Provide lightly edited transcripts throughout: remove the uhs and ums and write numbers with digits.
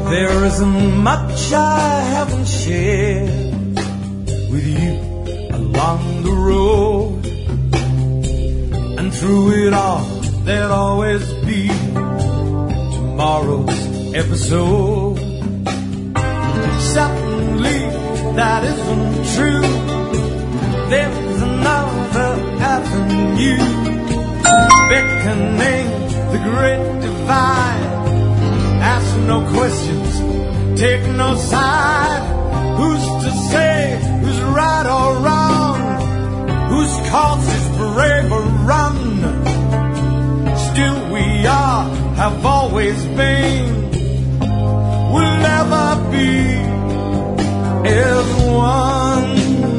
There isn't much I haven't shared with you along the road, and through it all there'll always be tomorrow's episode. Certainly that isn't true. There's another avenue beckoning the great divide. Ask no questions, take no side. Who's to say who's right or wrong? Whose cause is brave or run? Still we are, have always been, will never be as one.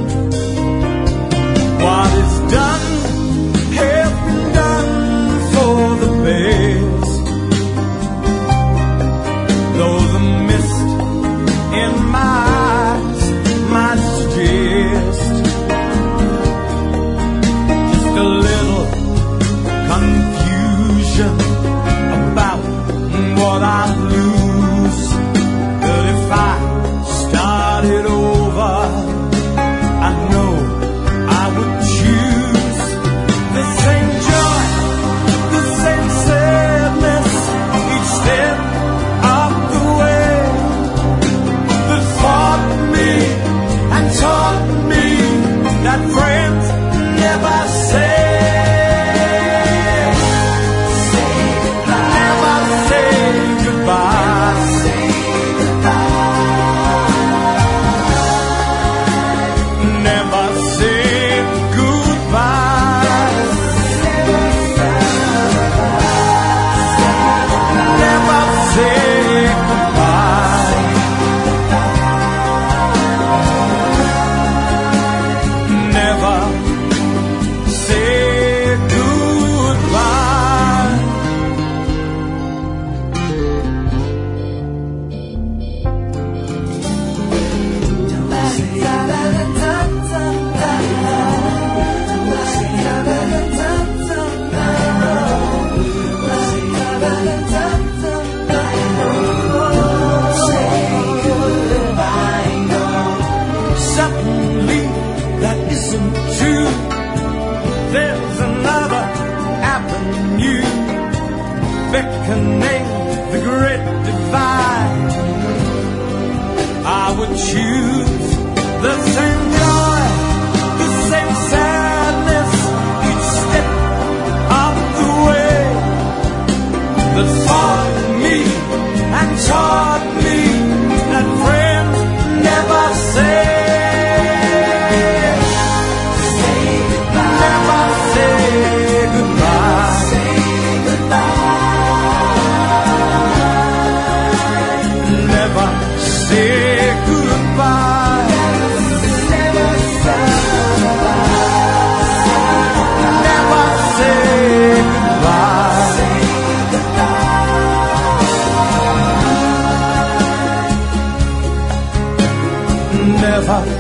What is done has been done for the best. Though the mist in my eyes might suggest just a little confusion about what I lose. But if I started over, I know I would choose the same joy, the same sadness each step of the way that fought me and taught me that friends never say. Beckoning the great divide, I would choose the same joy, the same sadness each step of the way that fought me and taught me that friends never say. Never